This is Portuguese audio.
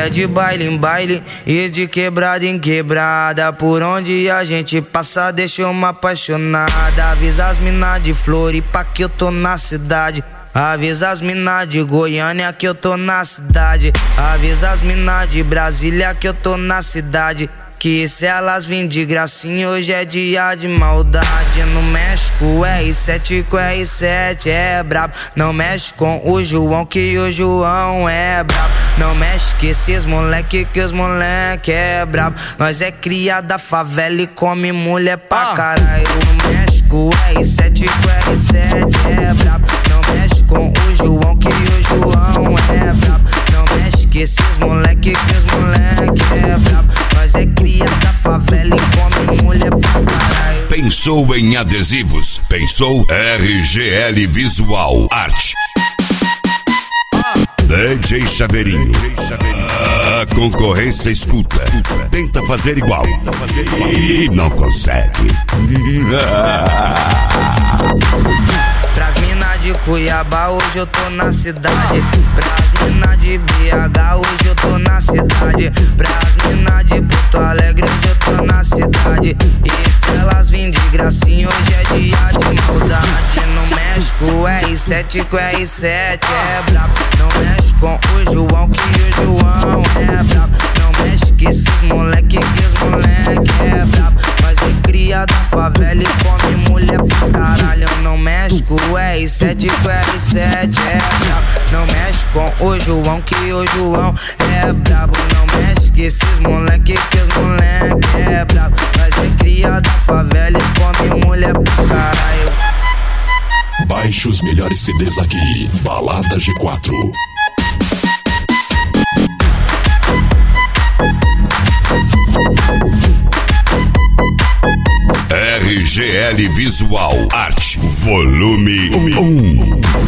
é de baile em baile e de quebrada em quebrada. Por onde a gente passa deixa uma apaixonada. Avisa as mina de Floripa que eu tô na cidade. Avisa as mina de Goiânia que eu tô na cidade. Avisa as mina de Brasília que eu tô na cidade. Que se elas vêm de gracinha hoje é dia de maldade. No México R7 com R7 é brabo. Não mexe com o João que o João é brabo. Não mexe com esses moleque que os moleque é brabo. Nós é cria da favela e come mulher pra caralho. No México R7 com R7 é brabo. Não mexe com o João que o João é brabo. Não mexe com esses moleque que os moleque é brabo. Nós é cria da favela e come mulher pra caralho. Pensou em adesivos? Pensou RGL Visual Arte. DJ Chaveirinho. A concorrência escuta. Tenta fazer igual. E não consegue. Pras mina de Cuiabá hoje eu tô na cidade. Pras mina de BH hoje eu tô na cidade. Pras mina de Porto Alegre hoje eu tô na cidade. E se elas vêm de gracinha hoje é dia de maldade. No México R7 com R7 é brabo. Não mexe com o João que o João é brabo. Não mexe com esses moleque que os moleque é brabo. Nós é cria da favela e come mulher pra caralho. Não mexe com o R7 com R7 é brabo. Não mexe com o João que o João é brabo. Não mexe com esses moleque que os moleque é brabo. Nós é cria da favela e come mulher pra caralho. Baixe os melhores CDs aqui. Balada G4. RGL Visual Arte Volume 1.